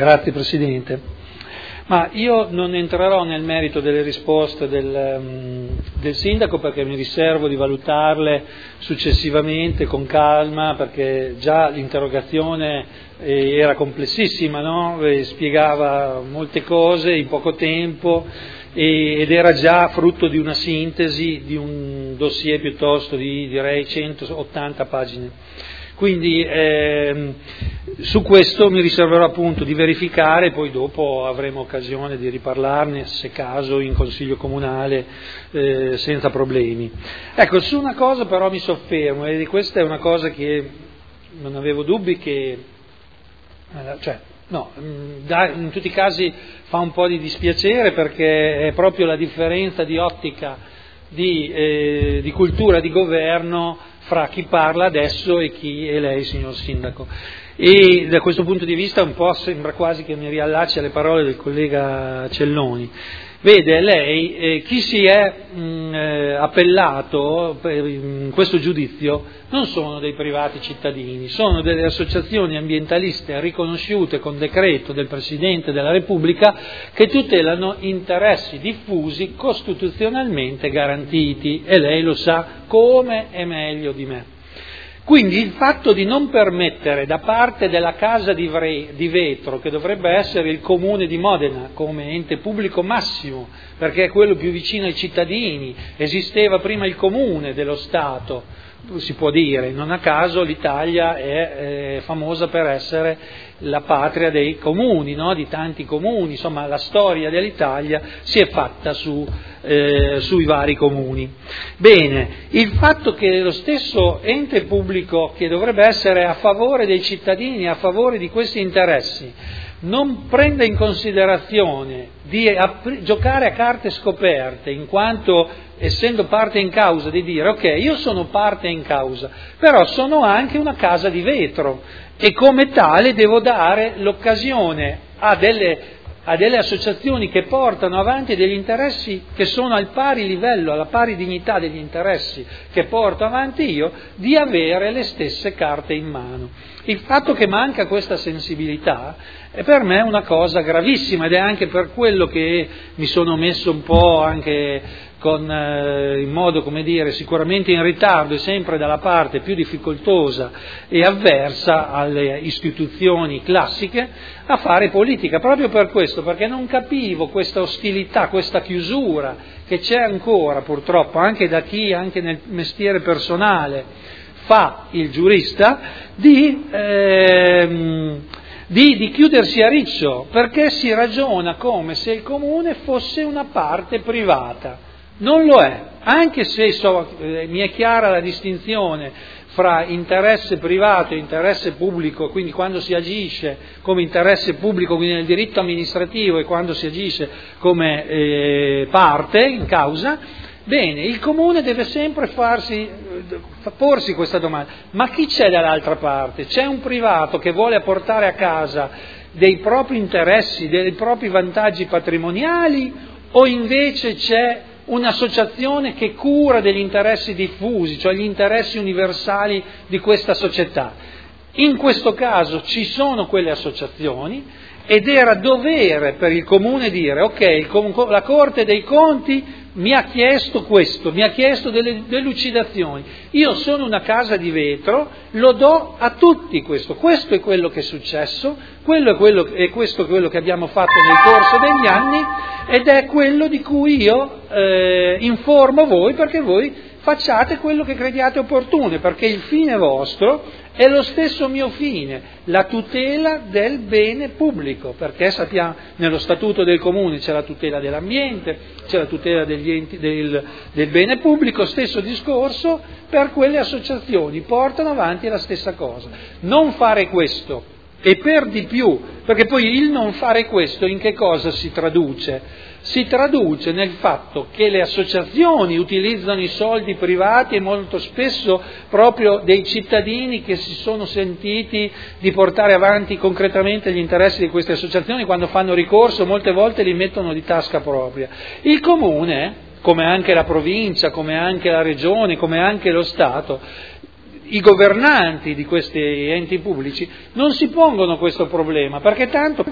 Grazie Presidente. Ma io non entrerò nel merito delle risposte del Sindaco perché mi riservo di valutarle successivamente con calma, perché già l'interrogazione era complessissima, no? Spiegava molte cose in poco tempo ed era già frutto di una sintesi di un dossier piuttosto di, direi, 180 pagine. Quindi su questo mi riserverò appunto di verificare, poi dopo avremo occasione di riparlarne, se caso, in Consiglio Comunale senza problemi. Ecco, su una cosa però mi soffermo, e questa è una cosa che non avevo dubbi che, in tutti i casi fa un po' di dispiacere, perché è proprio la differenza di ottica, di cultura di governo fra chi parla adesso e chi è lei, signor Sindaco. E da questo punto di vista un po' sembra quasi che mi riallacci alle parole del collega Celloni. Vede, lei, chi si è appellato in questo giudizio non sono dei privati cittadini, sono delle associazioni ambientaliste riconosciute con decreto del Presidente della Repubblica che tutelano interessi diffusi costituzionalmente garantiti, e lei lo sa come e meglio di me. Quindi il fatto di non permettere da parte della Casa di Vetro, che dovrebbe essere il Comune di Modena come ente pubblico massimo, perché è quello più vicino ai cittadini, esisteva prima il Comune dello Stato, si può dire, non a caso l'Italia è famosa per essere la patria dei comuni, no? Di tanti comuni, insomma la storia dell'Italia si è fatta sui vari comuni. Bene, il fatto che lo stesso ente pubblico che dovrebbe essere a favore dei cittadini, a favore di questi interessi, non prenda in considerazione di giocare a carte scoperte, in quanto essendo parte in causa, di dire ok, io sono parte in causa, però sono anche una casa di vetro e come tale devo dare l'occasione a delle associazioni che portano avanti degli interessi che sono al pari livello, alla pari dignità degli interessi che porto avanti io, di avere le stesse carte in mano. Il fatto che manca questa sensibilità è per me una cosa gravissima, ed è anche per quello che mi sono messo un po' anche in modo, come dire, sicuramente in ritardo e sempre dalla parte più difficoltosa e avversa alle istituzioni classiche a fare politica, proprio per questo, perché non capivo questa ostilità, questa chiusura che c'è ancora purtroppo anche da chi, anche nel mestiere personale, fa il giurista, di chiudersi a riccio, perché si ragiona come se il comune fosse una parte privata. Non lo è, anche se mi è chiara la distinzione fra interesse privato e interesse pubblico, quindi quando si agisce come interesse pubblico, quindi nel diritto amministrativo, e quando si agisce come parte in causa. Bene, il comune deve sempre porsi questa domanda: ma chi c'è dall'altra parte? C'è un privato che vuole portare a casa dei propri interessi, dei propri vantaggi patrimoniali, o invece c'è un'associazione che cura degli interessi diffusi, cioè gli interessi universali di questa società? In questo caso ci sono quelle associazioni ed era dovere per il comune dire ok, la Corte dei Conti mi ha chiesto questo, mi ha chiesto delle delucidazioni, io sono una casa di vetro, lo do a tutti questo è quello che è successo, questo è quello che abbiamo fatto nel corso degli anni, ed è quello di cui io informo voi, perché voi facciate quello che crediate opportuno, perché il fine vostro è lo stesso mio fine, la tutela del bene pubblico, perché sappiamo nello statuto del comune c'è la tutela dell'ambiente, c'è la tutela degli enti, del bene pubblico, stesso discorso per quelle associazioni, portano avanti la stessa cosa. Non fare questo, e per di più, perché poi il non fare questo in che cosa si traduce? Si traduce nel fatto che le associazioni utilizzano i soldi privati e molto spesso proprio dei cittadini che si sono sentiti di portare avanti concretamente gli interessi di queste associazioni, quando fanno ricorso molte volte li mettono di tasca propria. Il comune, come anche la provincia, come anche la regione, come anche lo Stato, i governanti di questi enti pubblici non si pongono questo problema, perché tanto